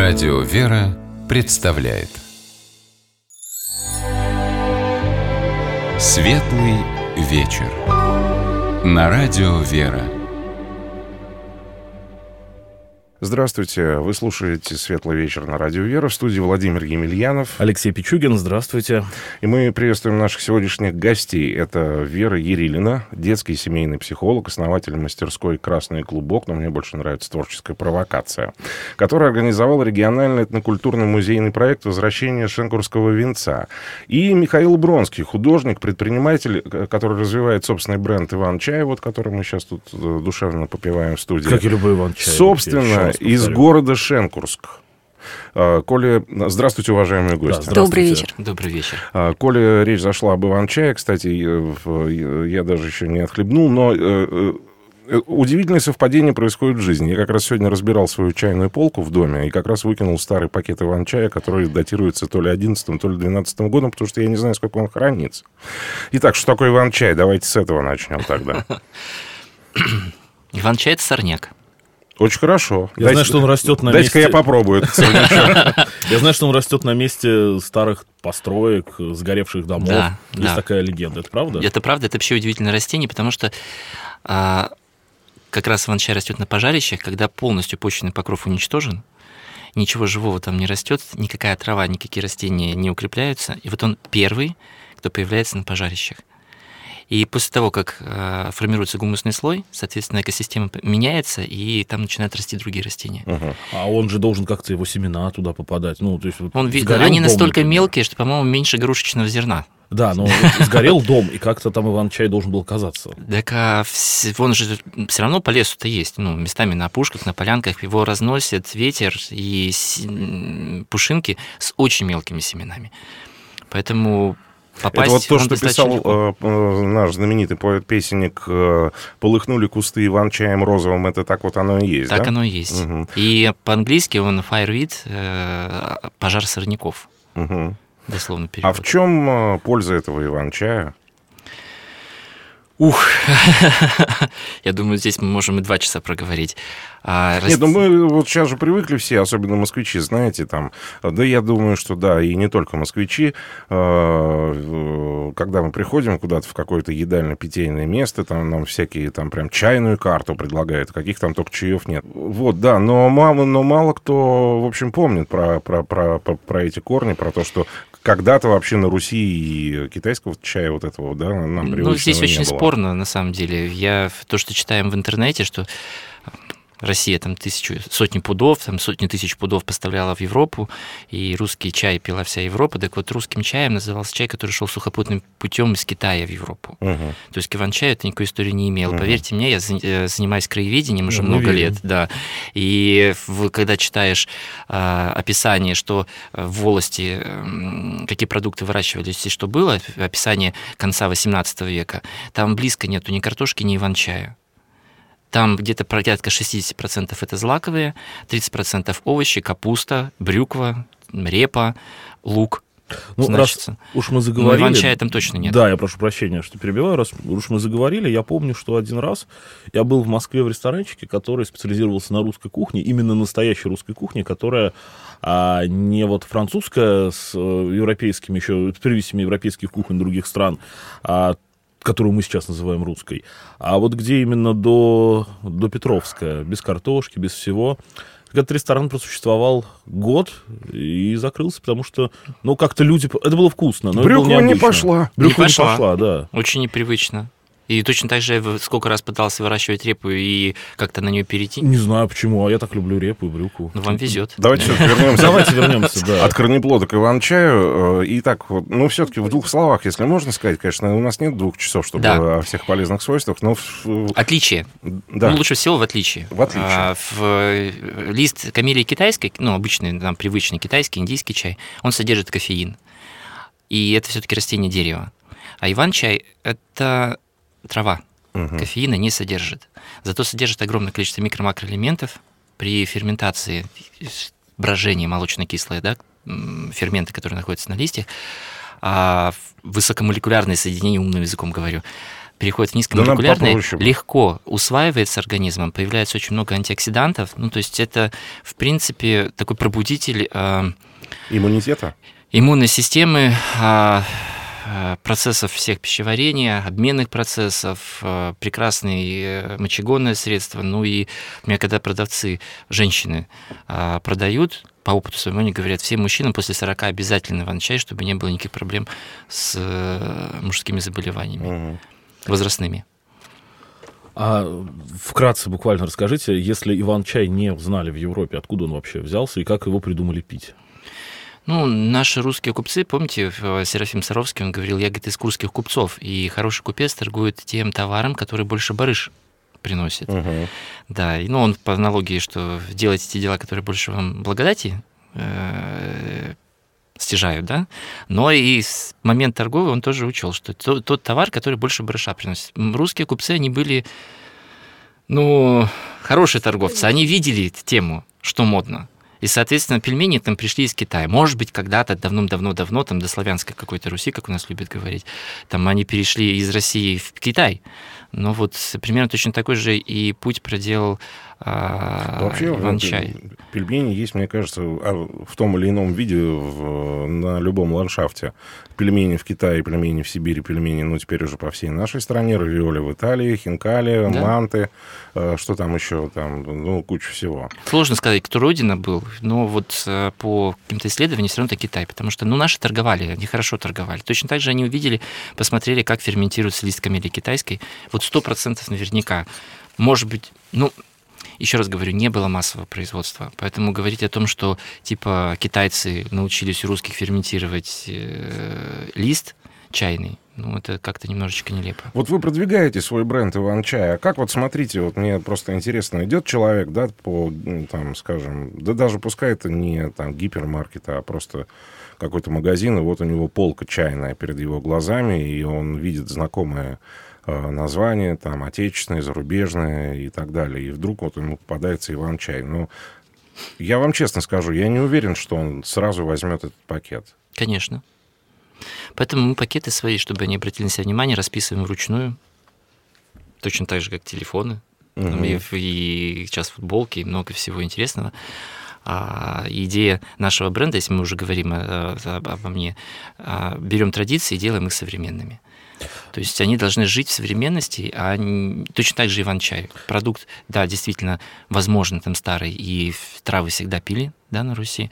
Радио «Вера» представляет Светлый вечер на Радио «Вера». Здравствуйте, вы слушаете «Светлый вечер» на Радио «Вера». В студии Владимир Емельянов. Алексей Пичугин, здравствуйте. И мы приветствуем наших сегодняшних гостей. Это Вера Ярилина, детский семейный психолог, основатель мастерской «Красный клубок», но мне больше нравится творческая провокация, которая организовала региональный этнокультурный музейный проект «Возвращение Шенкурского венца». И Михаил Бронский, художник, предприниматель, который развивает собственный бренд «Иван-чай», вот который мы сейчас тут душевно попиваем в студии. Как и любой Иван-чай. Собственно, из города Шенкурск. Коли... Здравствуйте, уважаемые гости. Да, добрый вечер. Добрый вечер. Коли речь зашла об Иван-чае, кстати, я даже еще не отхлебнул, но удивительное совпадение происходит в жизни. Я как раз сегодня разбирал свою чайную полку в доме и как раз выкинул старый пакет Иван-чая, который датируется то ли 11-м, то ли 12-м годом, потому что я не знаю, сколько он хранится. Итак, что такое Иван-чай? Давайте с этого начнем тогда. Иван-чай – это сорняк. Очень хорошо. Я знаю, что он растет на месте... Дайте-ка я попробую этот сорнячок. Я знаю, что он растет на месте старых построек, сгоревших домов. Да, Есть такая легенда. Это правда? Это правда. Это вообще удивительное растение, потому что как раз иван-чай растет на пожарищах, когда полностью почвенный покров уничтожен, ничего живого там не растет, никакая трава, никакие растения не укрепляются. И вот он первый, кто появляется на пожарищах. И после того, как формируется гумусный слой, соответственно, экосистема меняется, и там начинают расти другие растения. Угу. А он же должен как-то его семена туда попадать. Ну, то есть они настолько мелкие, что, по-моему, меньше игрушечного зерна. Да, но сгорел дом, и как-то там Иван-чай должен был казаться. Так он же все равно по лесу-то есть. Ну, местами на опушках, на полянках его разносит ветер и пушинки с очень мелкими семенами. Поэтому... Это вот то, что писал наш знаменитый поэт-песенник «Полыхнули кусты иван-чаем розовым», это так вот оно и есть, так да? Оно и есть. Угу. И по-английски он fireweed, пожар сорняков, угу. дословно перевод. А в чем польза этого иван-чая? Я думаю, здесь мы можем и 2 часа проговорить. Нет, ну мы вот сейчас же привыкли все, особенно москвичи, знаете, там, да, я думаю, что да, и не только москвичи, когда мы приходим куда-то в какое-то едально-питейное место, там нам всякие, там, прям чайную карту предлагают, каких там только чаев нет. Вот, да, но мало кто, в общем, помнит про эти корни, про то, что когда-то вообще на Руси и китайского чая вот этого, да, нам привычного не было. Ну, здесь очень спорно, на самом деле. То, что читаем в интернете, что Россия там сотни тысяч пудов поставляла в Европу, и русский чай пила вся Европа. Так вот, русским чаем назывался чай, который шел сухопутным путем из Китая в Европу. Угу. То есть к иван-чаю это никакой истории не имело. Угу. Поверьте мне, я занимаюсь краеведением уже много лет. Да. И когда читаешь описание, что в волости какие продукты выращивались и что было, описание конца XVIII века, там близко нету ни картошки, ни иван-чая. Там где-то порядка 60% это злаковые, 30% овощи, капуста, брюква, репа, лук. Ну, раз уж мы заговорили... Но иван-чая там точно нет. Да, я прошу прощения, что перебиваю. Раз уж мы заговорили, я помню, что один раз я был в Москве в ресторанчике, который специализировался на русской кухне, именно настоящей русской кухне, которая не вот французская с европейскими еще, с привесями европейских кухонь других стран, которую мы сейчас называем русской, а вот где именно до Петровская, без картошки, без всего. Этот ресторан просуществовал год и закрылся, потому что, как-то люди... Это было вкусно, но брюква это было не пошла. Брюква не пошла, да. Очень непривычно. И точно так же я сколько раз пытался выращивать репу и как-то на нее перейти. Не знаю почему, а я так люблю репу и брюкву. Ну, вам везет. Давайте вернемся. Давайте вернемся, да. От корнеплода к иван-чаю. Итак, все-таки в 2 словах, если можно сказать, конечно, у нас нет 2 часов, чтобы о всех полезных свойствах, но... Отличие. Да. Ну, лучше всего в отличие. В отличие. Лист камелии китайской, обычный, нам привычный китайский, индийский чай, он содержит кофеин. И это все-таки растение дерева. А иван-чай – это... трава. Кофеина не содержит. Зато содержит огромное количество микро-макроэлементов. При ферментации, брожении молочно-кислые, да, ферменты, которые находятся на листьях, высокомолекулярные соединения, умным языком говорю, переходит в низкомолекулярное, легко усваивается организмом, появляется очень много антиоксидантов. Ну, то есть это, в принципе, такой пробудитель иммунитета? Иммунной системы, процессов всех пищеварения, обменных процессов, прекрасное мочегонное средство. Ну и у меня когда продавцы, женщины, продают, по опыту своему они говорят, всем мужчинам после 40 обязательно иван-чай, чтобы не было никаких проблем с мужскими заболеваниями возрастными. А вкратце буквально расскажите, если иван-чай не знали в Европе, откуда он вообще взялся и как его придумали пить? Ну, наши русские купцы, помните, Серафим Саровский, он говорил, я, говорит, из курских купцов, и хороший купец торгует тем товаром, который больше барыш приносит. Да, и, ну, он по аналогии, что делайте те дела, которые больше вам благодати стяжают, да, но и с момент торговли он тоже учел, что тот товар, который больше барыша приносит. Русские купцы, они были, ну, хорошие торговцы, они видели тему, что модно. И, соответственно, пельмени там пришли из Китая. Может быть, когда-то, давно-давно-давно, там до славянской какой-то Руси, как у нас любят говорить, там они перешли из России в Китай. Но вот примерно точно такой же и путь проделал иван-чай. Пельмени есть, мне кажется, в том или ином виде на любом ландшафте. Пельмени в Китае, пельмени в Сибири, пельмени, ну, теперь уже по всей нашей стране, равиоли в Италии, хинкали, да, манты, что там еще, там, ну, куча всего. Сложно сказать, кто родина был, но вот по каким-то исследованиям все равно это Китай, потому что, ну, наши торговали, они хорошо торговали. Точно так же они увидели, посмотрели, как ферментируется лист камелии китайской. Вот 100% наверняка. Может быть, ну, еще раз говорю, не было массового производства. Поэтому говорить о том, что типа китайцы научились у русских ферментировать лист чайный, ну, это как-то немножечко нелепо. Вот вы продвигаете свой бренд иван-чая. Как вот смотрите, вот мне просто интересно, идет человек, да, по, там, скажем, да даже пускай это не там гипермаркет, а просто какой-то магазин, и вот у него полка чайная перед его глазами, и он видит знакомое название, там, отечественное, зарубежное и так далее. И вдруг вот ему попадается иван-чай. Ну, я вам честно скажу, я не уверен, что он сразу возьмет этот пакет. Конечно. Поэтому мы пакеты свои, чтобы они обратили на себя внимание, расписываем вручную. Точно так же, как телефоны. Там и сейчас футболки, и много всего интересного. Идея нашего бренда, если мы уже говорим обо мне, берем традиции и делаем их современными. То есть они должны жить в современности, а точно так же иван-чай. Продукт, да, действительно, возможно, там старый, и травы всегда пили, да, на Руси,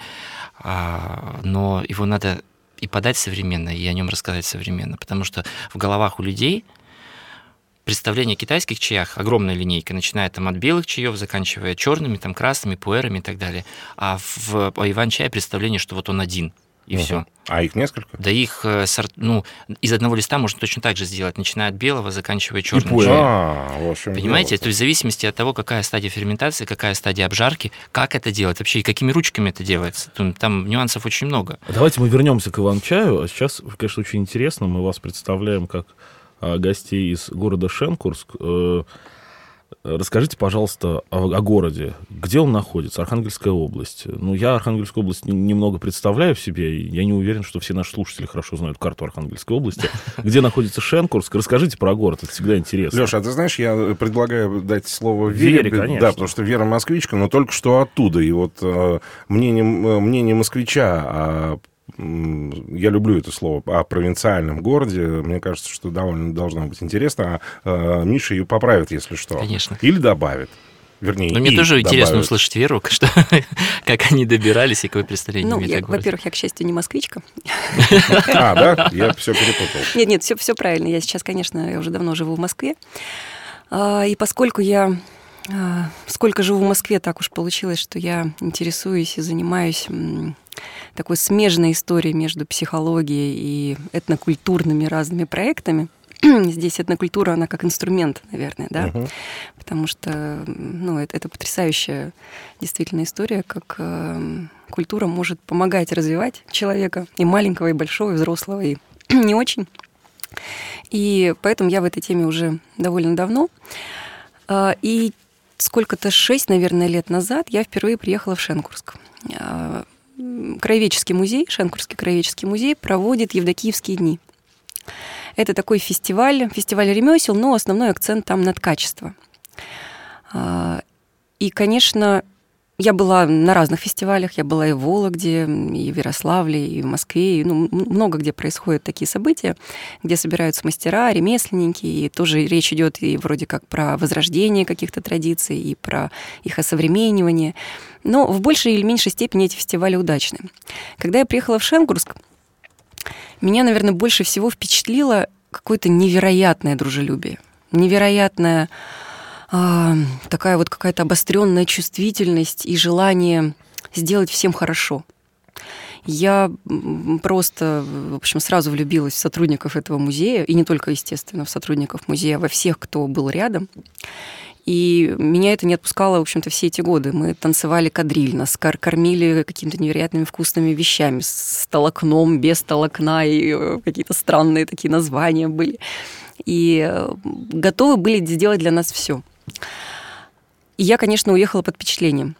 но его надо и подать современно, и о нем рассказать современно, потому что в головах у людей представление о китайских чаях огромная линейка, начиная там от белых чаев, заканчивая черными, там красными, пуэрами и так далее. А в иван-чае представление, что вот он один. И все. А их несколько? Да их, ну, из одного листа можно точно так же сделать, начиная от белого, заканчивая черным чаем. Понимаете? То есть в зависимости от того, какая стадия ферментации, какая стадия обжарки, как это делать вообще, и какими ручками это делается. Там нюансов очень много. Давайте мы вернемся к иван-чаю. А сейчас, конечно, очень интересно, мы вас представляем как гостей из города Шенкурск. Расскажите, пожалуйста, о городе. Где он находится? Архангельская область. Ну, я Архангельскую область немного представляю в себе. И я не уверен, что все наши слушатели хорошо знают карту Архангельской области. Где находится Шенкурск? Расскажите про город, это всегда интересно. Леша, а ты знаешь, я предлагаю дать слово Вере. Конечно. Да, потому что Вера москвичка, но только что оттуда. И вот мнение москвича я люблю это слово, о провинциальном городе. Мне кажется, что довольно должно быть интересно. А Миша ее поправит, если что. Конечно. Или добавит. Вернее, но мне тоже интересно услышать Веру, как они добирались и какое представление имеют о городе. Во-первых, я, к счастью, не москвичка. Да? Я все перепутал. Нет, все правильно. Я сейчас, конечно, я уже давно живу в Москве. И поскольку я сколько живу в Москве, так уж получилось, что я интересуюсь и занимаюсь такой смежной историей между психологией и этнокультурными разными проектами. Здесь этнокультура, она как инструмент, наверное, да, потому что, ну, это потрясающая действительно история, как культура может помогать развивать человека, и маленького, и большого, и взрослого, и не очень. И поэтому я в этой теме уже довольно давно. И сколько-то 6, наверное, лет назад я впервые приехала в Шенкурск. Краеведческий музей, Шенкурский краеведческий музей проводит Евдокиевские дни. Это такой фестиваль ремесел, но основной акцент там на качество. И, конечно, я была на разных фестивалях. Я была и в Вологде, и в Ярославле, и в Москве. И, много где происходят такие события, где собираются мастера, ремесленники. И тоже речь идет и вроде как про возрождение каких-то традиций, и про их осовременивание. Но в большей или меньшей степени эти фестивали удачны. Когда я приехала в Шенкурск, меня, наверное, больше всего впечатлило какое-то невероятное дружелюбие. Невероятное... такая вот какая-то обостренная чувствительность и желание сделать всем хорошо. Я просто, в общем, сразу влюбилась в сотрудников этого музея, и не только, естественно, в сотрудников музея, а во всех, кто был рядом. И меня это не отпускало, в общем-то, все эти годы. Мы танцевали кадриль, нас кормили какими-то невероятными вкусными вещами, с толокном, без толокна, и какие-то странные такие названия были. И готовы были сделать для нас все. И я, конечно, уехала под впечатлением.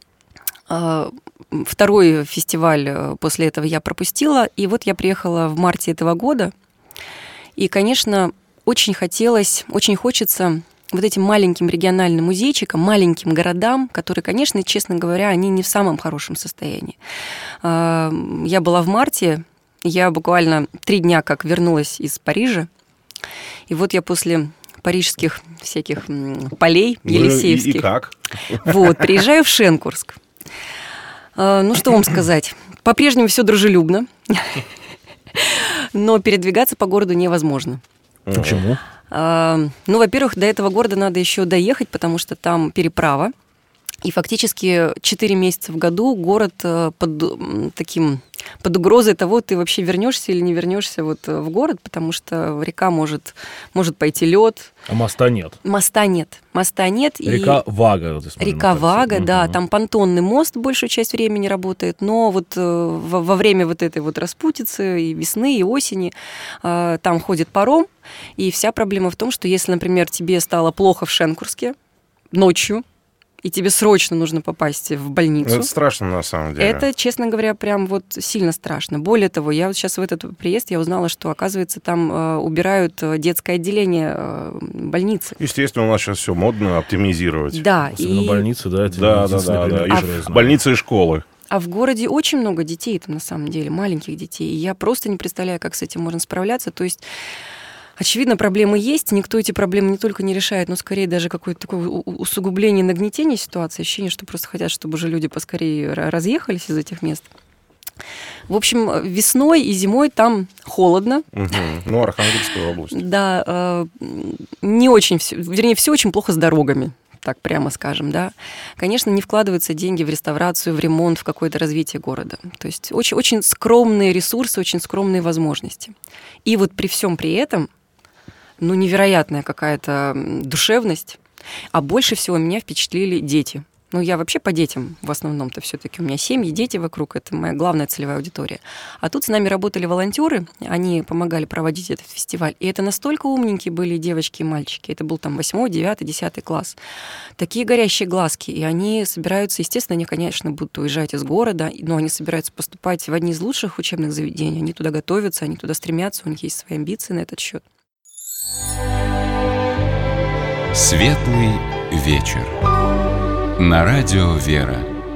Второй фестиваль после этого я пропустила, и вот я приехала в марте этого года. И, конечно, очень хочется вот этим маленьким региональным музейчикам, маленьким городам, которые, конечно, честно говоря, они не в самом хорошем состоянии. Я была в марте, я буквально 3 дня как вернулась из Парижа, и вот я после парижских всяких полей елисеевских. И как? Вот, приезжаю в Шенкурск. Что вам сказать? По-прежнему все дружелюбно, но передвигаться по городу невозможно. Почему? Во-первых, до этого города надо еще доехать, потому что там переправа. И фактически 4 месяца в году город под угрозой того, ты вообще вернешься или не вернешься в город, потому что река может пойти лед. А моста нет? Моста нет. Река Вага. Река Вага, да. Там понтонный мост большую часть времени работает, но во время этой распутицы и весны, и осени там ходит паром, и вся проблема в том, что если, например, тебе стало плохо в Шенкурске ночью, и тебе срочно нужно попасть в больницу. Это страшно, на самом деле. Это, честно говоря, прям сильно страшно. Более того, я сейчас в этот приезд я узнала, что, оказывается, там убирают детское отделение больницы. Естественно, у нас сейчас все модно оптимизировать. Да. Особенно больницы, да. Да. Больницы и школы. А в городе очень много детей там, на самом деле, маленьких детей. И я просто не представляю, как с этим можно справляться. То есть... Очевидно, проблемы есть, никто эти проблемы не только не решает, но скорее даже какое-то такое усугубление, нагнетение ситуации, ощущение, что просто хотят, чтобы уже люди поскорее разъехались из этих мест. В общем, весной и зимой там холодно. Архангельская область. Да, не очень все, вернее, все очень плохо с дорогами. Так прямо скажем, да. Конечно, не вкладываются деньги в реставрацию, в ремонт, в какое-то развитие города. То есть очень, очень скромные ресурсы, очень скромные возможности. И при всем при этом, невероятная какая-то душевность. А больше всего меня впечатлили дети. Я вообще по детям в основном-то все-таки. У меня семьи, дети вокруг, это моя главная целевая аудитория. А тут с нами работали волонтеры, они помогали проводить этот фестиваль. И это настолько умненькие были девочки и мальчики. Это был там 8, 9, 10 класс. Такие горящие глазки. И они собираются, естественно, они, конечно, будут уезжать из города, но они собираются поступать в одни из лучших учебных заведений. Они туда готовятся, они туда стремятся, у них есть свои амбиции на этот счет. Светлый вечер. На радио «Вера».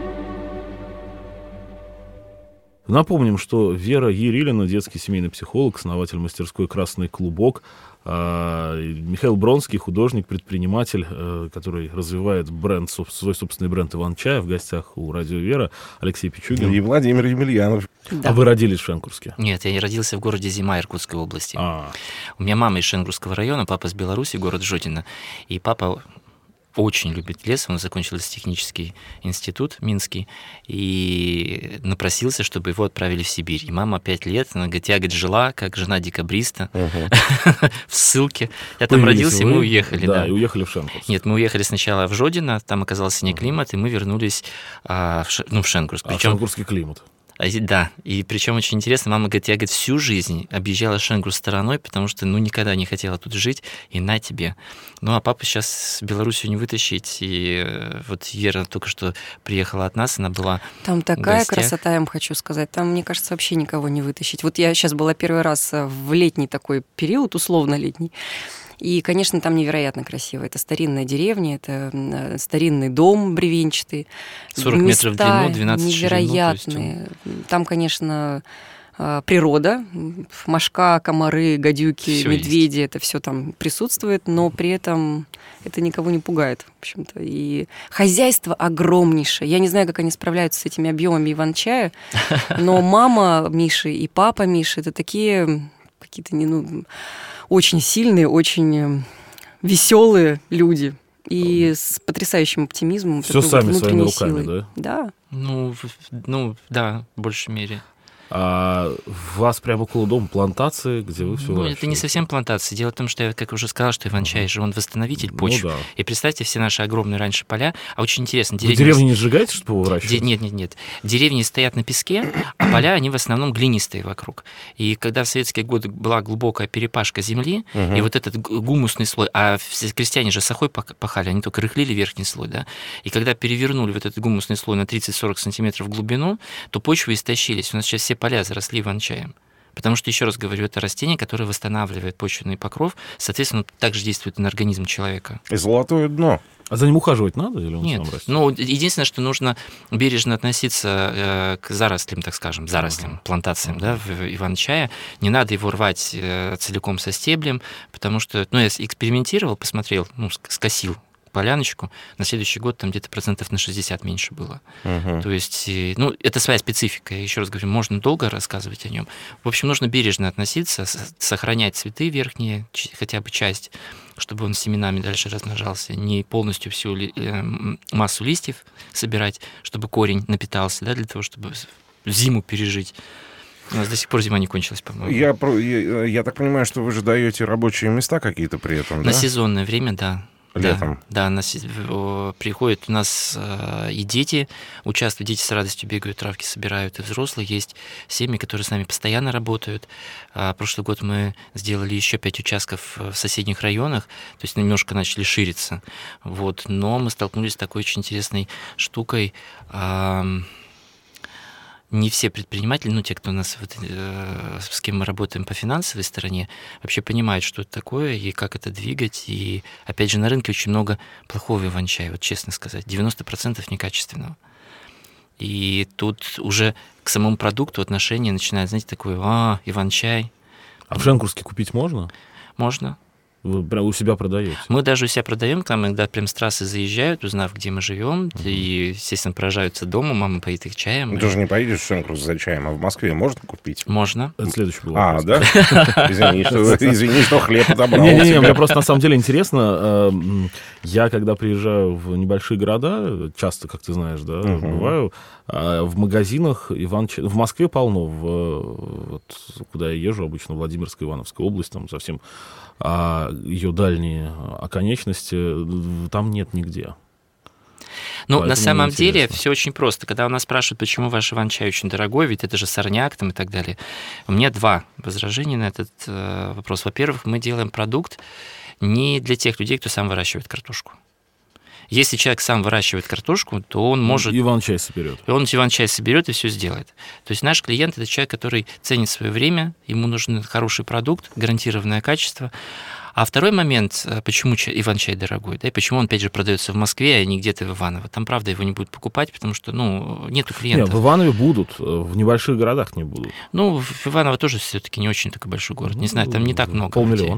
Напомним, что Вера Ярилина, детский семейный психолог, основатель мастерской «Красный клубок», Михаил Бронский, художник, предприниматель, который развивает свой собственный бренд «Иван-чай», в гостях у радио «Вера», Алексей Пичугин. И Владимир Емельянов. Да. А вы родились в Шенкурске? Нет, я родился в городе Зима Иркутской области. У меня мама из Шенкурского района, папа с Беларуси, город Жодино. И папа очень любит лес, он закончил технический институт минский и напросился, чтобы его отправили в Сибирь. И мама 5 лет, она говорит, я жила, как жена декабриста, в ссылке. Я там родился, и мы уехали. Да, и уехали в Шенкурск. Нет, мы уехали сначала в Жодино, там оказался не климат, и мы вернулись в Шенкурск. А шенкурский климат? Да, и причем очень интересно, мама говорит, я, говорит, всю жизнь объезжала Шенгру стороной, потому что, никогда не хотела тут жить, и на тебе. А папа сейчас Белоруссию не вытащить, и вот Вера только что приехала от нас, она была Там в такая гостях. красота, я вам хочу сказать, там, мне кажется, вообще никого не вытащить. Вот я сейчас была первый раз в летний такой период, условно летний, и, конечно, там невероятно красиво. Это старинная деревня, это старинный дом бревенчатый. 40 метров в длину, 12 в ширину. Невероятные. Там, конечно, природа, мошка, комары, гадюки, Всё медведи, это все там присутствует, но при этом это никого не пугает, в общем-то. И хозяйство огромнейшее. Я не знаю, как они справляются с этими объемами иван-чая, но мама Миши и папа Миши — это такие какие-то очень сильные, очень веселые люди. И с потрясающим оптимизмом. Все сами своими руками, силой. да? Да. Да, в большей мере. А у вас прямо около дома плантации, где вы все выращиваете? Это не совсем плантация. Дело в том, что я, как уже сказал, что иван-чай же он восстановитель почвы. Да. И представьте, все наши огромные раньше поля. А очень интересно, Вы деревню не сжигаете, чтобы его выращивать? Нет. Деревни стоят на песке, а поля, они в основном глинистые вокруг. И когда в советские годы была глубокая перепашка земли, и вот этот гумусный слой, а все крестьяне же сахой пахали, они только рыхлили верхний слой, да, и когда перевернули вот этот гумусный слой на 30-40 сантиметров в глубину, то почвы истощились. У нас сейчас все поля заросли иван-чаем. Потому что, еще раз говорю, это растение, которое восстанавливает почвенный покров, соответственно, также действует на организм человека. И золотое дно. А за ним ухаживать надо или он Нет. сам растет? Единственное, что нужно бережно относиться к зарослям, так скажем, плантациям, да, иван-чая. Не надо его рвать целиком со стеблем, потому что, я экспериментировал, посмотрел, скосил поляночку, на следующий год там где-то процентов на 60 меньше было. То есть, это своя специфика. Я еще раз говорю, можно долго рассказывать о нем. В общем, нужно бережно относиться, сохранять цветы верхние, хотя бы часть, чтобы он семенами дальше размножался, не полностью всю массу листьев собирать, чтобы корень напитался, да, для того, чтобы зиму пережить. У нас до сих пор зима не кончилась, по-моему. Я так понимаю, что вы же даете рабочие места какие-то при этом, да? На сезонное время, да. Летом. Да, приходят у нас и дети участвуют, дети с радостью бегают, травки собирают, и взрослые. Есть семьи, которые с нами постоянно работают. Прошлый год мы сделали еще 5 участков в соседних районах, то есть немножко начали шириться. Но мы столкнулись с такой очень интересной штукой. Не все предприниматели, те, кто у нас, с кем мы работаем по финансовой стороне, вообще понимают, что это такое и как это двигать. И, опять же, на рынке очень много плохого иван-чая, честно сказать, 90% некачественного. И тут уже к самому продукту отношение начинает, знаете, такое, иван-чай. А в Шенкурске купить можно? Можно. Вы прям у себя продаете? Мы даже у себя продаем, там иногда прям с трассы заезжают, узнав, где мы живем, и, естественно, поражаются дома, мама поит их чаем. Ты же не поедешь в Шенкурс за чаем, а в Москве можно купить? Можно. Это следующий был вопрос. Да? Извини, что хлеб отобрал. Не, мне просто на самом деле интересно. Я, когда приезжаю в небольшие города, часто, как ты знаешь, да, бываю, в магазинах в Москве полно, куда я езжу обычно, Владимирская, Ивановская область, там совсем ее дальние оконечности, там нет нигде. На самом деле все очень просто. Когда у нас спрашивают, почему ваш иван-чай очень дорогой, ведь это же сорняк там и так далее. У меня 2 возражения на этот вопрос. Во-первых, мы делаем продукт не для тех людей, кто сам выращивает картошку. Если человек сам выращивает картошку, то он может... Иван-чай соберет. Он иван-чай соберет и все сделает. То есть наш клиент – это человек, который ценит свое время, ему нужен хороший продукт, гарантированное качество. А второй момент, почему иван-чай дорогой, да, и почему он, опять же, продается в Москве, а не где-то в Иваново. Там, правда, его не будут покупать, потому что, нету клиентов. Нет, в Иванове будут, в небольших городах не будут. В Иваново тоже все-таки не очень такой большой город. Не знаю, там не так много 500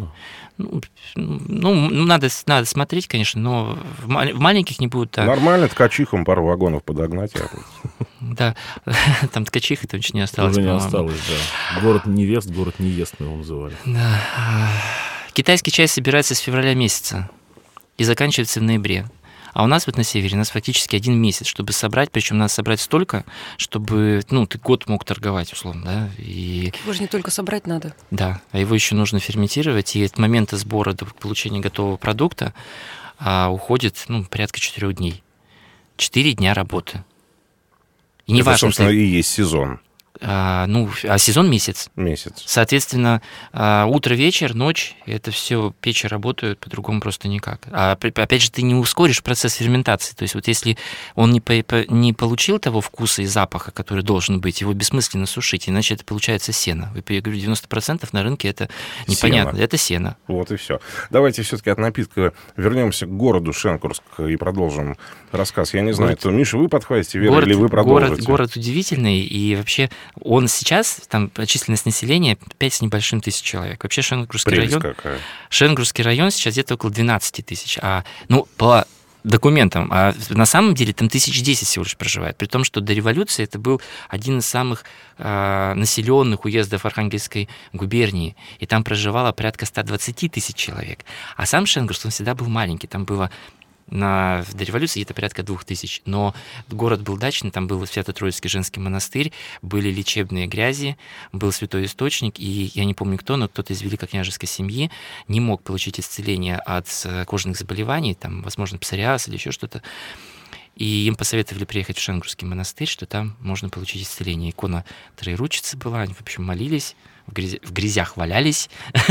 000. Надо смотреть, конечно, но в маленьких не будут. Нормально, ткачихам пару вагонов подогнать. Да, там ткачиха-то очень не осталось. Уже не осталось, да. Город невест, город не ест, мы его называли. Да. Китайский чай собирается с февраля месяца и заканчивается в ноябре. А у нас на севере, у нас фактически 1 месяц, чтобы собрать, причем надо собрать столько, чтобы, ты год мог торговать, условно, да. И... Его же не только собрать надо. Да, а его еще нужно ферментировать, и от момента сбора до получения готового продукта уходит, порядка 4 дней. 4 дня работы. И не Это, важно, собственно, и есть сезон. А сезон месяц. Месяц. Соответственно, утро, вечер, ночь, это все печи работают, по-другому просто никак. Опять же, ты не ускоришь процесс ферментации. То есть вот если он не получил того вкуса и запаха, который должен быть, его бессмысленно сушить, иначе это получается сено. Я говорю, 90% на рынке это непонятно. Сено. Это сено. Вот и все. Давайте все-таки от напитка вернемся к городу Шенкурск и продолжим рассказ. Я не знаю, то, Миша, вы подхватите, Вера, или вы продолжите? Город удивительный, и вообще он сейчас, там численность населения 5 с небольшим тысяч человек. Вообще Шенгурский район сейчас где-то около 12 тысяч. По документам, а на самом деле там 1010 всего лишь проживает, при том, что до революции это был один из самых населенных уездов Архангельской губернии, и там проживало порядка 120 тысяч человек. А сам Шенгурск, он всегда был маленький, там было до революции где-то порядка 2000, но город был дачный, там был Свято-Троицкий женский монастырь, были лечебные грязи, был святой источник, и я не помню кто, но кто-то из великокняжеской семьи не мог получить исцеление от кожных заболеваний, там, возможно, псориаз или еще что-то, и им посоветовали приехать в Шенгурский монастырь, что там можно получить исцеление. Икона Троеручицы была, они, в общем, молились, в грязях валялись,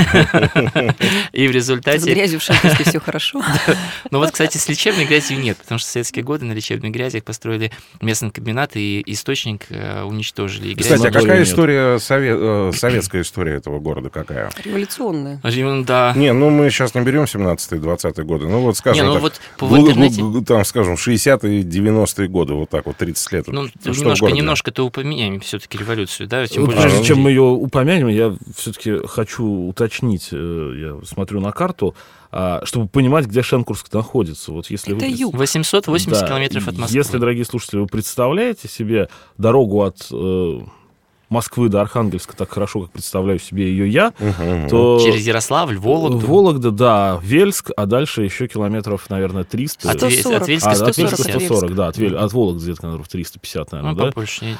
и в результате... С грязью в Шенкурске все хорошо. Ну вот, кстати, с лечебной грязью нет, потому что в советские годы на лечебных грязях построили местный комбинат, и источник уничтожили. Кстати, а какая история, советская история этого города какая? Революционная. Да. Не, мы сейчас не берем 17-20-е годы, вот, скажем так, в интернете... там, скажем, 60-е, 90-е годы, вот так вот, 30 лет. Немножко-то упомянем все-таки революцию, да? Прежде чем мы ее упомянем, я все-таки хочу уточнить, я смотрю на карту, чтобы понимать, где Шенкурск находится. Вот если это юг. 880 километров от Москвы. Если, дорогие слушатели, вы представляете себе дорогу от Москвы до Архангельска так хорошо, как представляю себе ее я, то... Через Ярославль, Вологду. Вологда, да, Вельск, а дальше еще километров, наверное, 300. От Вельска 140, да, от Вологды где-то километров 350, наверное, да? Побольше.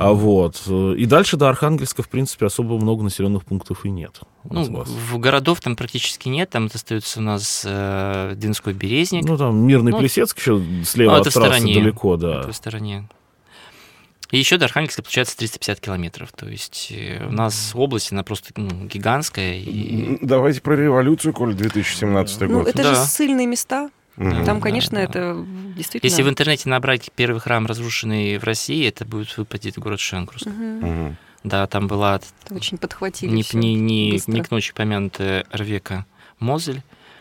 И дальше до Архангельска, в принципе, особо много населенных пунктов и нет. В городов там практически нет, там остается у нас Донской Березник. Там Мирный Плесецк еще слева от трассы далеко, да. Это в стороне. И еще до Архангельска получается 350 километров. То есть у нас область, она просто гигантская. Давайте про революцию, коль 2017 год. Это же ссыльные места. Там, конечно, это действительно... Если в интернете набрать первый храм, разрушенный в России, это будет выпадет город Шенкурск. Да, там была... Это очень подхватили не к ночи помянутая Рвека Мозель.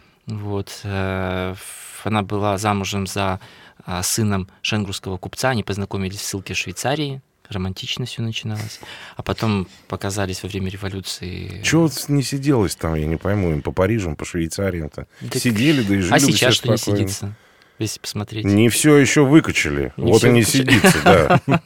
Она была замужем за сыном шенгурского купца, они познакомились в ссылке в Швейцарии, романтично все начиналось, а потом показались во время революции... Чего не сиделось там, я не пойму, им по Парижам, по Швейцариям-то? Сидели, да и жили. А сейчас что не сидится, если посмотреть? Не все еще выкачали, и не сидится, да.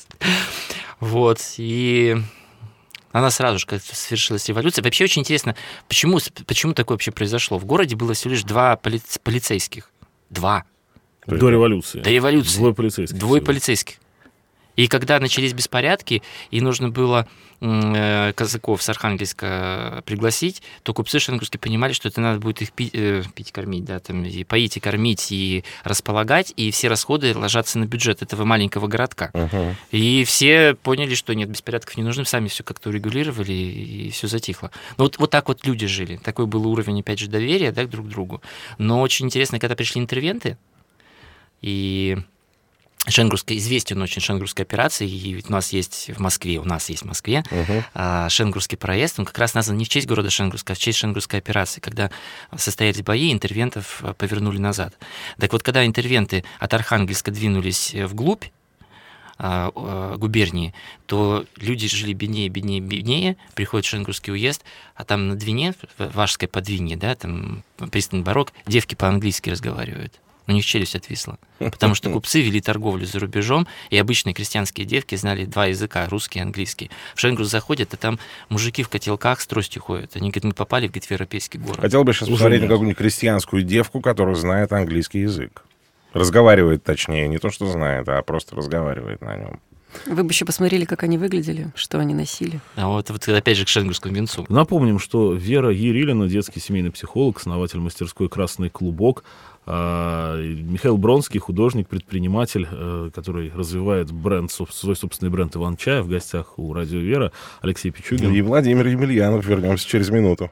И... Она сразу же, как свершилась революция. Вообще очень интересно, почему такое вообще произошло? В городе было всего лишь 2 полицейских. 2. До революции. До революции. Двое полицейских. И когда начались беспорядки, и нужно было казаков с Архангельска пригласить, то купцы шенгурские понимали, что это надо будет их пить, кормить, да, там, и поить, и кормить, и располагать, и все расходы ложатся на бюджет этого маленького городка. И все поняли, что нет, беспорядков не нужно, сами все как-то урегулировали, и все затихло. Но вот так вот люди жили. Такой был уровень, опять же, доверия, да, друг к другу. Но очень интересно, когда пришли интервенты, и... известен очень Шенгурской операции, и у нас есть в Москве, Шенгурский проезд, он как раз назван не в честь города Шенгурска, а в честь Шенгурской операции, когда состоялись бои, интервентов повернули назад. Так вот, когда интервенты от Архангельска двинулись вглубь губернии, то люди жили беднее, приходит в Шенгурский уезд, а там на Двине, в Важской подвине, да, там пристань Барок, девки по-английски разговаривают. У них челюсть отвисла, потому что купцы вели торговлю за рубежом, и обычные крестьянские девки знали 2 языка, русский и английский. В Шенгурс заходят, а там мужики в котелках с тростью ходят. Они говорят, мы попали в европейский город. Хотел бы сейчас посмотреть на какую-нибудь крестьянскую девку, которая знает английский язык. Разговаривает, точнее, не то, что знает, а просто разговаривает на нем. Вы бы еще посмотрели, как они выглядели, что они носили. А вот опять же к шенгурскому венцу. Напомним, что Вера Ярилина, детский семейный психолог, основатель мастерской «Красный клубок», Михаил Бронский, художник, предприниматель, который развивает бренд, свой собственный бренд «Иван-чай», в гостях у «Радио Вера», Алексей Пичугин. И Владимир Емельянов. Вернемся через минуту.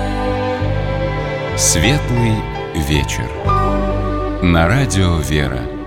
Светлый вечер. На радио «Вера».